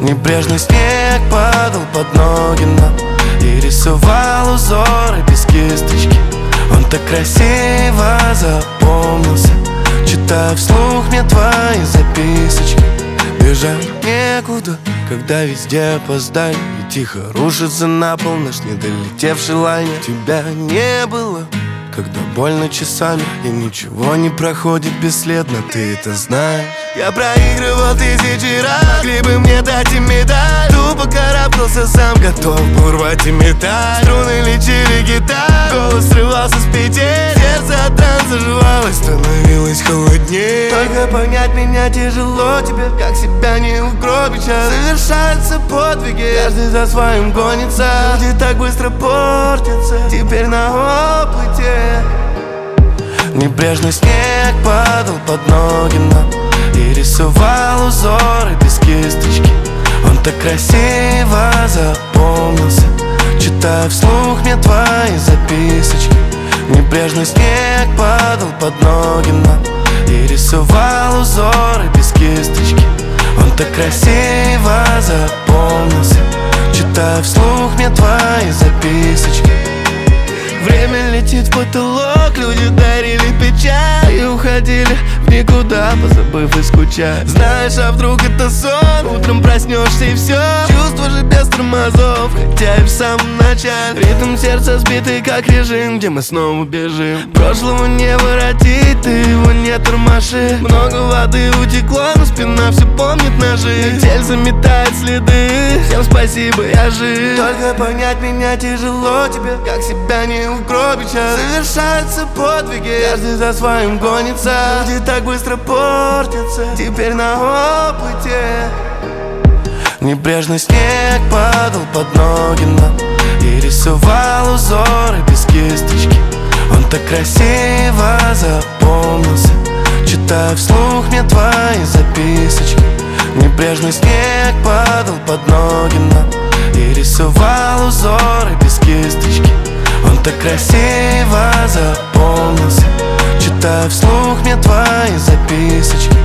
Небрежный снег падал под ноги нам и рисовал узоры без кисточки. Он так красиво запомнился, читая вслух мне твои записочки. Бежать некуда, когда везде опоздали, и тихо рушится на пол наш недолетевший лайнер. Тебя не было, когда больно часами, и ничего не проходит бесследно, ты это знаешь. Я проигрывал тысячи раз, могли бы мне дать и медаль. Тупо карабкался сам, готов был рвать и металл. Струны лечили гитару, голос срывался с петель. Сердце от танца жевалось, становилось холоднее. Только понять меня тяжело, тебе как себя не угробить. Совершаются подвиги, каждый за своим гонится. Люди так быстро портятся, теперь на опыте. Небрежный снег падал под ноги нам и рисовал узоры без кисточки. Он так красиво запомнился, читая вслух мне твои записочки. Небрежный снег падал под ноги нам и рисовал узоры без кисточки. Он так красиво запомнился, читая вслух мне твои записочки. Время летит в потолок, люди дарили печаль и уходили в никуда, позабыв и скучая. Знаешь, а вдруг это сон? Утром проснешься и все, чувство же без тормозов, хотя и в самом начале. Ритм сердца сбитый как режим, где мы снова бежим. Прошлого не воротить, ты его не тормоши. Много воды утекло, но спина все помнит ножи. Метель заметает следы, всем спасибо, я жив. Только понять меня тяжело, тебе как себя не угробить. Совершаются подвиги, каждый за своим гонится. Люди так быстро портятся, теперь на опыте. Небрежный снег падал под ноги нам и рисовал узоры без кисточки. Он так красиво запомнился, читая вслух мне твои записочки. Небрежный снег падал под ноги нам и рисовал узоры без кисточки. Он так красиво запомнился, читая вслух мне твои записочки.